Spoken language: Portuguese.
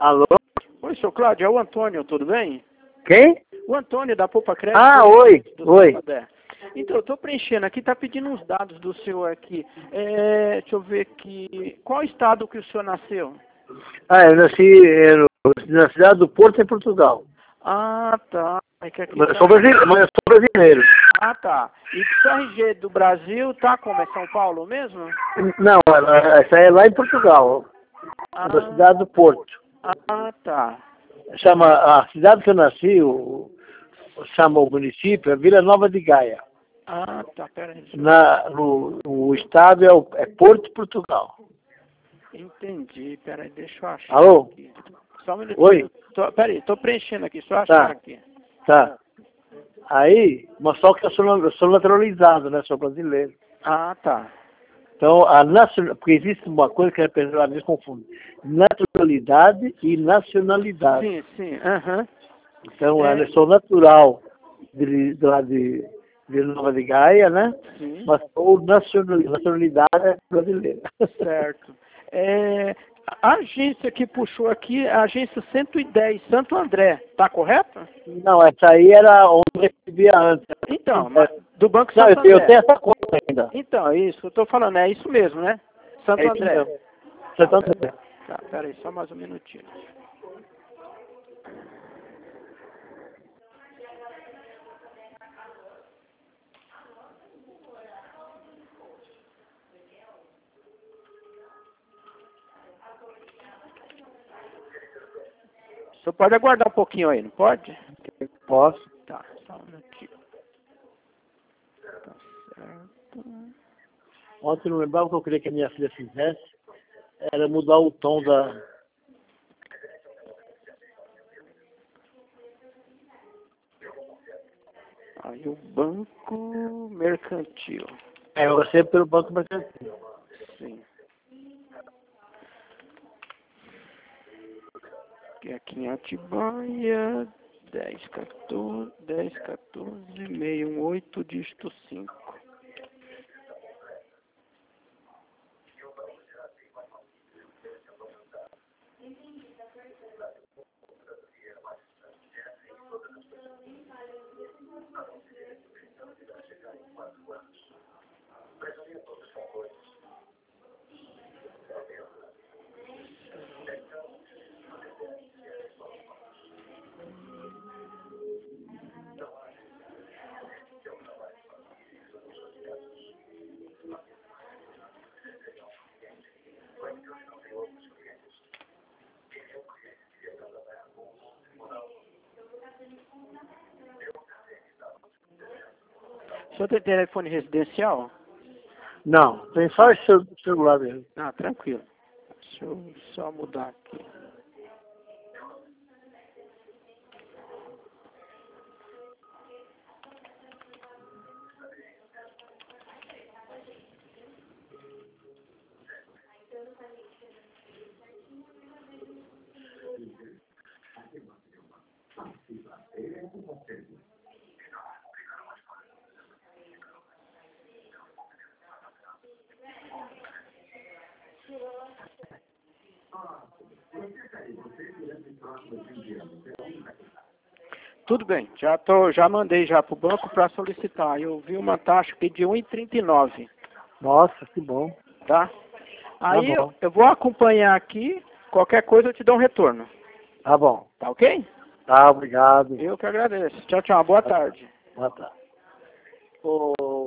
Alô? Oi, seu Cláudio, é o Antônio, tudo bem? Quem? O Antônio da Poupa Crédito. Ah, oi. Oi. Então, eu estou preenchendo aqui, está pedindo uns dados do senhor aqui. Deixa eu ver aqui. Qual estado que o senhor nasceu? Ah, eu nasci na cidade do Porto, em Portugal. Ah, tá. É que aqui Mas eu tá... sou brasileiro. Ah, tá. E o RG do Brasil tá como? É São Paulo mesmo? Não, essa é lá em Portugal, na Ah, cidade do Porto. tá. A cidade que eu nasci, chama o município, é Vila Nova de Gaia. Ah, tá. Pera aí. O estado é Porto, Portugal. Entendi. Pera aí, deixa eu achar. Alô? Aqui. Só um minutinho. Oi? Pera aí, tô preenchendo aqui, só achar aqui. Tá. Aí, mas só que eu sou naturalizado, né? Sou brasileiro. Ah, tá. Então, porque existe uma coisa que a pessoa às vezes confunde. Naturalidade e nacionalidade. Sim, sim. Aham. Então, eu sou natural lá de Vila Nova de Gaia, né? Sim. Mas sou nacionalidade é brasileira. Certo. A agência que puxou aqui é a agência 110, Santo André. Tá correto? Não, essa aí era onde eu recebia antes. Então, do Banco Não, Santo eu André. tenho essa conta ainda. Então, é isso que eu tô falando. É isso mesmo, né? Santo É isso André. mesmo. Santo André. Tá, peraí, só mais um minutinho. O senhor pode aguardar um pouquinho aí, não pode? Posso? Tá, só um minutinho. Tá certo. Ontem eu não lembrava o que eu queria que a minha filha fizesse. Era mudar o tom da... Aí o Banco Mercantil. Eu recebo pelo Banco Mercantil. Sim. Que aqui em Atibaia, 1014-618, dígito 5. O senhor tem telefone residencial? Não, tem só esse celular mesmo. Ah, tranquilo. Deixa eu só mudar aqui. Tudo bem, já mandei já para o banco para solicitar. Eu vi uma taxa aqui de 1,39. Nossa, que bom. Tá? Aí Tá bom. eu vou acompanhar aqui, qualquer coisa eu te dou um retorno. Tá bom. Tá ok? Tá, obrigado. Eu que agradeço. Tchau, tchau. Boa tarde. Boa tarde.